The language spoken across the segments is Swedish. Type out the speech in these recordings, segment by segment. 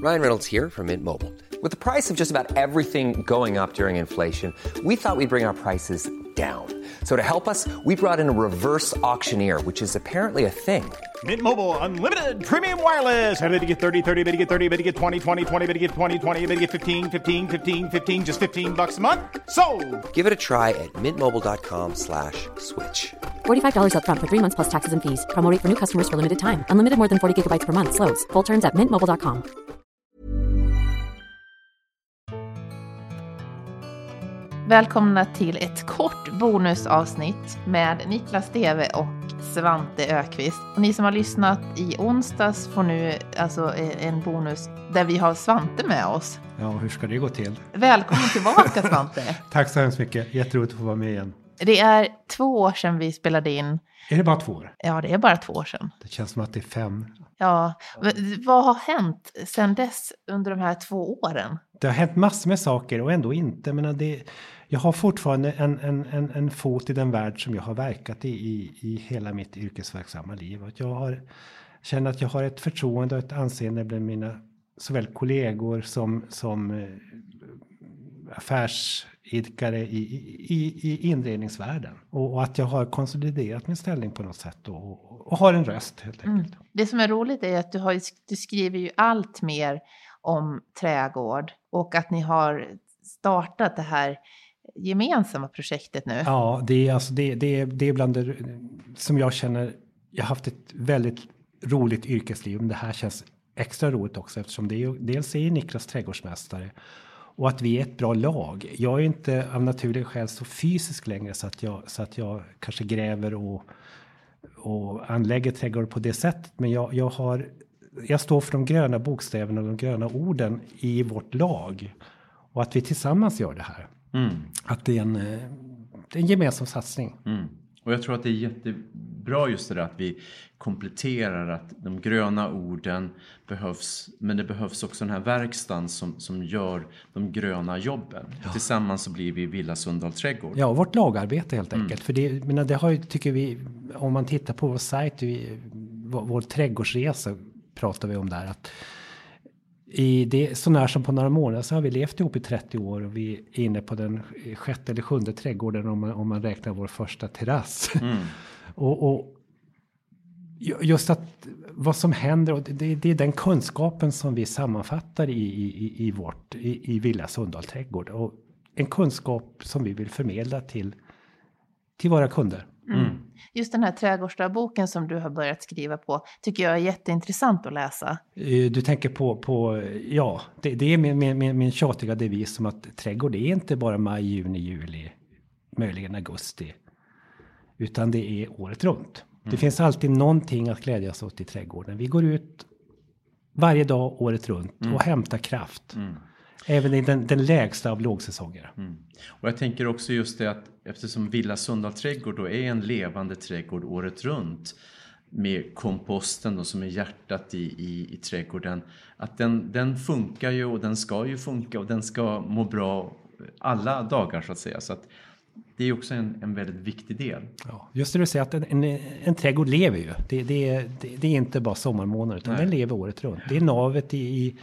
Ryan Reynolds here from Mint Mobile. With the price of just about everything going up during inflation, we thought we'd bring our prices down. So to help us, we brought in a reverse auctioneer, which is apparently a thing. Mint Mobile Unlimited Premium Wireless. How to get 30, 30, bit to get 30, bit to get 20, 20, 20, bit to get 20, 20, bit to get 15, 15, 15, 15, just $15 a month? Sold! Give it a try at mintmobile.com/switch. $45 up front for 3 months plus taxes and fees. Promo rate for new customers for limited time. Unlimited more than 40 gigabytes per month. Slows full terms at mintmobile.com. Välkomna till ett kort bonusavsnitt med Niklas Deve och Svante Ökvist. Och ni som har lyssnat i onsdags får nu alltså en bonus där vi har Svante med oss. Ja, hur ska det gå till? Välkommen tillbaka, Svante. Tack så hemskt mycket. Jätteroligt att få vara med igen. Det är 2 år sedan vi spelade in. Är det bara 2 år? Ja, det är bara 2 år sedan. Det känns som att det är 5. Ja, vad har hänt sedan dess under de här 2 åren? Det har hänt massor med saker och ändå inte. Men jag har fortfarande en fot i den värld som jag har verkat i hela mitt yrkesverksamma liv. Att jag känner att jag har ett förtroende och ett anseende bland mina såväl kollegor som affärsidkare i inredningsvärlden. Och att jag har konsoliderat min ställning på något sätt och har en röst helt enkelt. Det som är roligt är att du skriver ju allt mer om trädgård och att ni har startat det här gemensamma projektet nu. Ja, det är bland det som jag känner. Jag har haft ett väldigt roligt yrkesliv, men det här känns extra roligt också eftersom det är dels är Niklas trädgårdsmästare och att vi är ett bra lag. Jag är inte av naturliga skäl så fysisk längre så att jag kanske gräver och anlägger trädgård på det sättet, men jag står för de gröna bokstäverna och de gröna orden i vårt lag och att vi tillsammans gör det här. Att det är en gemensam satsning. Och jag tror att det är jättebra just det där att vi kompletterar att de gröna orden behövs, men det behövs också den här verkstaden som gör de gröna jobben. Ja. Tillsammans så blir vi Villa Sundahl trädgård. Ja, vårt lagarbete helt enkelt. För det har ju, tycker vi, om man tittar på vår sajt, vår trädgårdsresa pratar vi om där, att så när som på några månader så har vi levt ihop i 30 år och vi är inne på den 6:e eller 7:e trädgården om man räknar vår första terrass. Och just att vad som händer, och det är den kunskapen som vi sammanfattar i Villa Sundahl trädgård, och en kunskap som vi vill förmedla till våra kunder. Just den här trädgårdsdagboken som du har börjat skriva på tycker jag är jätteintressant att läsa. Du tänker på ja, det är min tjatiga devis som att trädgård är inte bara maj, juni, juli, möjligen augusti, utan det är året runt. Det finns alltid någonting att glädjas åt i trädgården. Vi går ut varje dag året runt och hämtar kraft. Även i den lägsta av lågsäsonger. Och jag tänker också just det att eftersom Villa Sundahl trädgård då är en levande trädgård året runt med komposten då, som är hjärtat i trädgården, att den funkar ju och den ska ju funka och den ska må bra alla dagar så att säga. Så att det är också en väldigt viktig del. Ja, just det du säger att en trädgård lever ju. Det är inte bara sommarmånader utan den lever året runt. Det är navet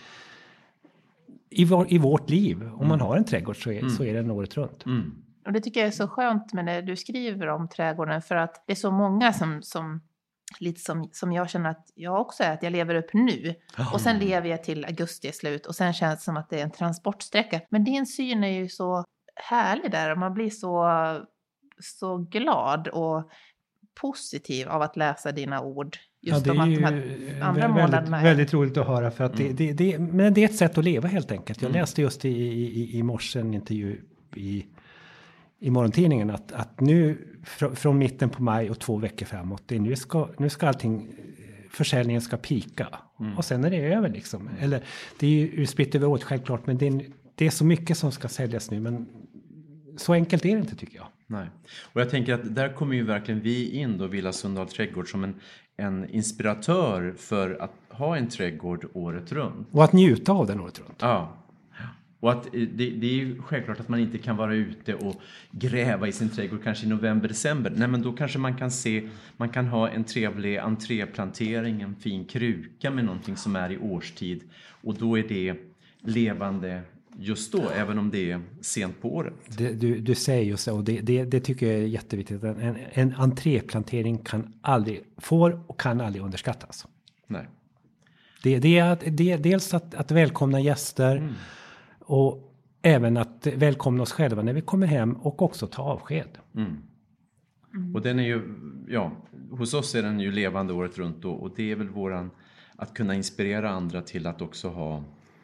i vårt liv. Om man har en trädgård så är den året runt. Och det tycker jag är så skönt med det du skriver om trädgården, för att det är så många som lite som jag känner att jag också är, att jag lever upp nu. Och sen lever jag till augusti är slut och sen känns det som att det är en transportsträcka. Men din syn är ju så härlig där och man blir så glad och positiv av att läsa dina ord. Just ja, det är om ju att de här andra månaderna väldigt roligt att höra, för att men det är ett sätt att leva helt enkelt. Jag läste just i morse en intervju i morgontidningen att nu från mitten på maj och 2 veckor framåt, nu ska försäljningen ska pika och sen är det över liksom. Eller det är ju spritt över åt självklart, men det är så mycket som ska säljas nu, men så enkelt är det inte tycker jag. Nej. Och jag tänker att där kommer ju verkligen vi in då, Villa Sundahl trädgård, som en inspiratör för att ha en trädgård året runt. Och att njuta av den året runt. Ja. Och att det är ju självklart att man inte kan vara ute och gräva i sin trädgård kanske i november, december. Nej, men då kanske man kan ha en trevlig entréplantering, en fin kruka med någonting som är i årstid. Och då är det levande just då, även om det är sent på året. Du säger ju så, och det tycker jag är jätteviktigt. En entréplantering kan aldrig underskattas. Nej. Det är dels att välkomna gäster och även att välkomna oss själva när vi kommer hem och också ta avsked. Och den är ju, hos oss är den ju levande året runt då, och det är väl våran att kunna inspirera andra till att också ha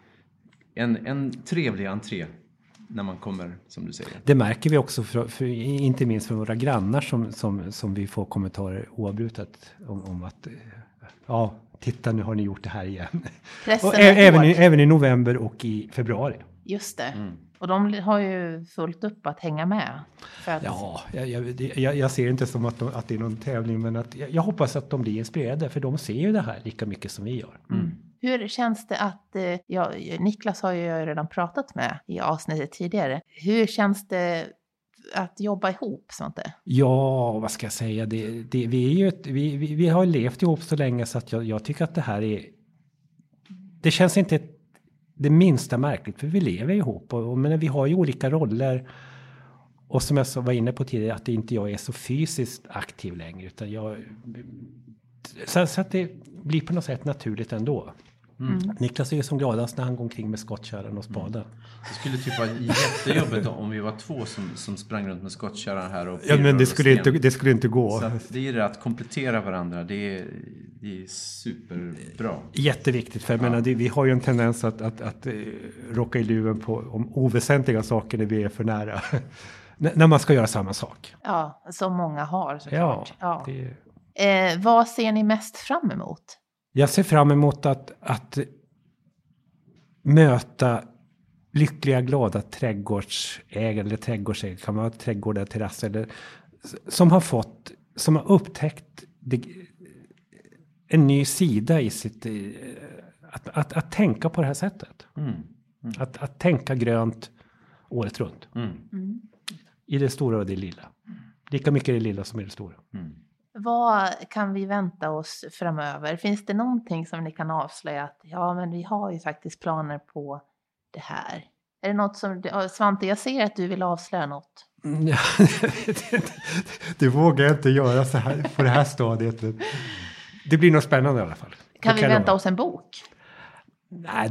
en trevlig entré när man kommer, som du säger. Det märker vi också inte minst för våra grannar som vi får kommentarer oavbrutet om att titta, nu har ni gjort det här igen. Och även i november och i februari. Just det. Och de har ju fullt upp att hänga med. För att... Ja, jag ser inte som att det är någon tävling, men att jag hoppas att de blir inspirerade, för de ser ju det här lika mycket som vi gör. Hur känns det att, Niklas har ju redan pratat med i avsnittet tidigare. Hur känns det att jobba ihop, Svante? Ja, vad ska jag säga? Vi har levt ihop så länge så att jag tycker att det här är... Det känns inte det minsta märkligt, för vi lever ihop. Men vi har ju olika roller. Och som jag var inne på tidigare, att inte jag är så fysiskt aktiv längre. Utan så att det blir på något sätt naturligt ändå. Niklas är ju som gladast när han går omkring med skottkärran och spaden. Det skulle typ vara jättejobbigt om vi var två som sprang runt med skottkärran här. Och men det skulle inte gå. Så att det är det att komplettera varandra. Det är superbra. Jätteviktigt, för jag menar, vi har ju en tendens att råka i luven om oväsentliga saker när vi är för nära. När man ska göra samma sak. Ja, som många har såklart. Ja. Vad ser ni mest fram emot? Jag ser fram emot att möta lyckliga, glada trädgårdsägare eller trädgårdsägare, kan vara trädgårdar, terrasser, som har upptäckt en ny sida i sitt, att tänka på det här sättet. Att tänka grönt året runt. I det stora och det lilla. Lika mycket i det lilla som i det stora. Vad kan vi vänta oss framöver? Finns det någonting som ni kan avslöja att men vi har ju faktiskt planer på det här? Är det något som, Svante, jag ser att du vill avslöja något. Det vågar jag inte göra så här på det här stadiet. Det blir något spännande i alla fall. Kan vi vänta oss en bok? Nej,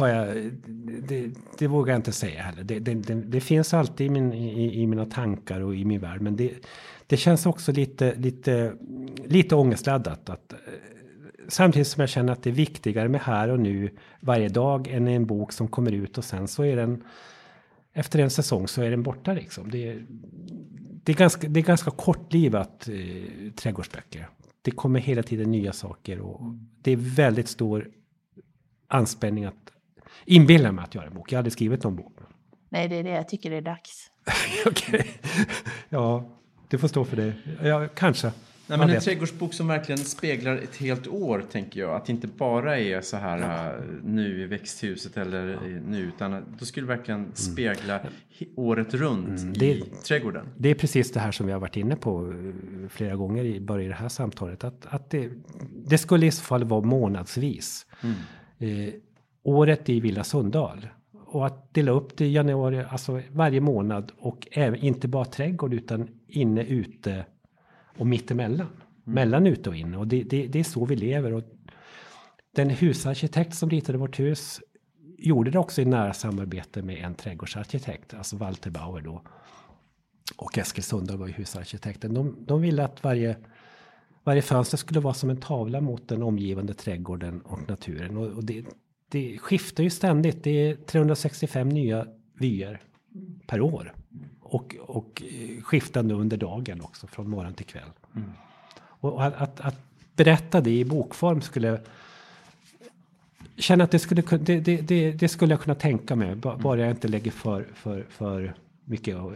det vågar jag inte säga heller. Det finns alltid i mina tankar och i min värld, men det känns också lite ångestladdat. Samtidigt som jag känner att det är viktigare med här och nu varje dag än en bok som kommer ut och sen så är den, efter en säsong så är den borta liksom. Det är ganska kortlivat trädgårdsböcker. Det kommer hela tiden nya saker och det är väldigt stor anspänning att inbilla mig att göra en bok. Jag hade skrivit någon bok. Nej, det är det jag tycker det är dags. Okej. Ja, det får stå för det. Ja, kanske. Nej, men en trädgårdsbok som verkligen speglar ett helt år, tänker jag. Att det inte bara är så här nu i växthuset eller nu, utan då skulle det verkligen spegla året runt i trädgården. Det är precis det här som vi har varit inne på flera gånger i det här samtalet. Att det skulle i så fall vara månadsvis. Året i Villa Sunndal. Och att dela upp det i januari, alltså varje månad. Och även, inte bara trädgård utan inne, ute och mittemellan. Mellan ute och inne. Och det är så vi lever. Och den husarkitekt som ritade vårt hus gjorde det också i nära samarbete med en trädgårdsarkitekt. Alltså Walter Bauer då. Och Eskil Sunndal var ju husarkitekten. De ville att varje fönster skulle vara som en tavla mot den omgivande trädgården och naturen. Och det skiftar ju ständigt. Det är 365 nya vyer per år. Och skiftande under dagen också, från morgon till kväll. Och att berätta det i bokform skulle... Känna att det skulle jag kunna tänka mig. Bara jag inte lägger för mycket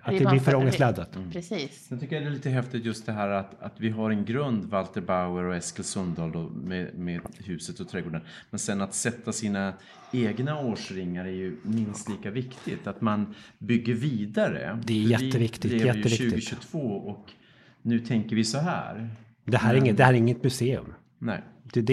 Att det blir för ångestladdat. Precis. Jag tycker det är lite häftigt just det här att vi har en grund, Walter Bauer och Eskil Sundahl då, med huset och trädgården. Men sen att sätta sina egna årsringar är ju minst lika viktigt. Att man bygger vidare. Det är jätteviktigt. Vi lever ju 2022 och nu tänker vi så här. Det här är inget museum. Nej.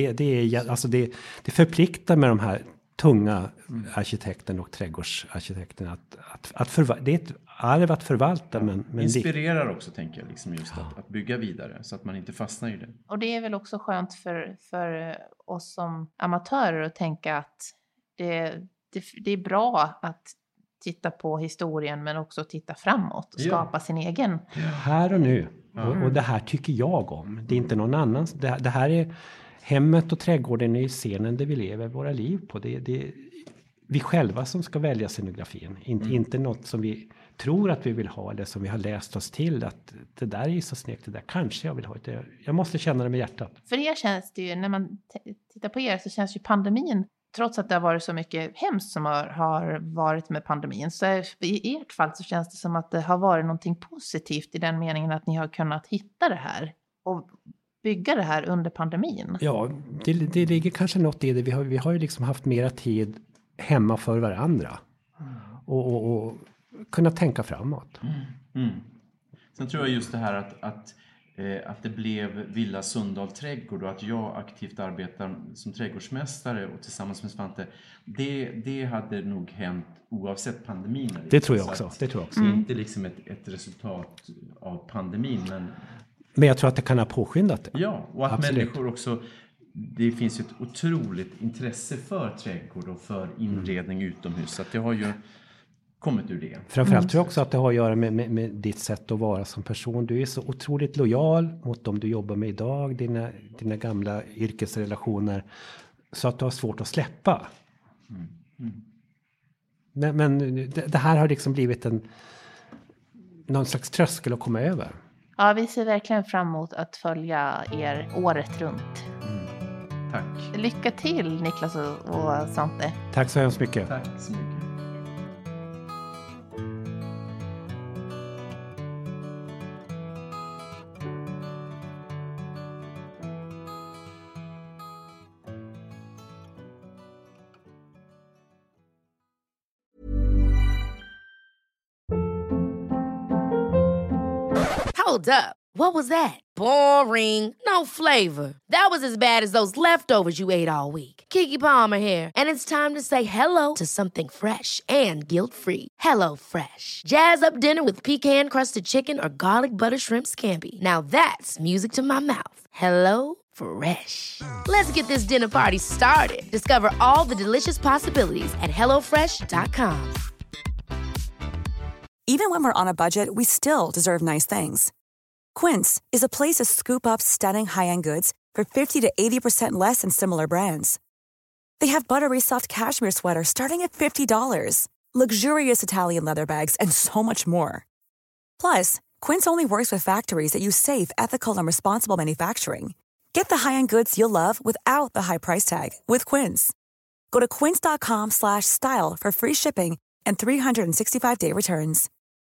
Det förpliktar med de här tunga arkitekten och trädgårdsarkitekten det är ett arv att förvalta. Men inspirerar också, tänker jag, liksom just att bygga vidare så att man inte fastnar i det. Och det är väl också skönt för oss som amatörer att tänka att det är bra att titta på historien men också titta framåt och skapa sin egen. Här och nu. Och det här tycker jag om. Det är inte någon annan. Det här är hemmet och trädgården är scenen där vi lever våra liv på. Det är vi själva som ska välja scenografin. Inte något som vi tror att vi vill ha eller som vi har läst oss till. Att det där är så snyggt, det där kanske jag vill ha. Jag måste känna det med hjärtat. För er känns det ju, när man tittar på er så känns ju pandemin, trots att det har varit så mycket hemskt som har varit med pandemin, så i ert fall så känns det som att det har varit någonting positivt i den meningen att ni har kunnat hitta det här och bygga det här under pandemin. Ja, det ligger kanske något i det. Vi har ju liksom haft mera tid hemma för varandra och kunna tänka framåt. Sen tror jag just det här att det blev Villa Sundahl trädgård och att jag aktivt arbetar som trädgårdsmästare och tillsammans med Svante, det hade nog hänt oavsett pandemin. Det tror jag också. Det är inte liksom ett resultat av pandemin, men jag tror att det kan ha påskyndat det. Ja, och att människor också, det finns ett otroligt intresse för trädgård och för inredning utomhus, så att det har ju kommit ur det. Framförallt tror jag också att det har att göra med ditt sätt att vara som person. Du är så otroligt lojal mot dem du jobbar med idag, dina gamla yrkesrelationer, så att du har svårt att släppa. Men det här har liksom blivit någon slags tröskel att komma över. Ja, vi ser verkligen fram emot att följa er året runt. Tack. Lycka till, Niklas och Svante. Tack så hemskt mycket. Tack så mycket. Hold up. What was that? Boring. No flavor. That was as bad as those leftovers you ate all week. Keke Palmer here, and it's time to say hello to something fresh and guilt-free. Hello Fresh. Jazz up dinner with pecan-crusted chicken or garlic butter shrimp scampi. Now that's music to my mouth. Hello Fresh. Let's get this dinner party started. Discover all the delicious possibilities at hellofresh.com. Even when we're on a budget, we still deserve nice things. Quince is a place to scoop up stunning high-end goods for 50 to 80% less than similar brands. They have buttery soft cashmere sweaters starting at $50, luxurious Italian leather bags, and so much more. Plus, Quince only works with factories that use safe, ethical, and responsible manufacturing. Get the high-end goods you'll love without the high price tag with Quince. Go to quince.com/style for free shipping and 365-day returns.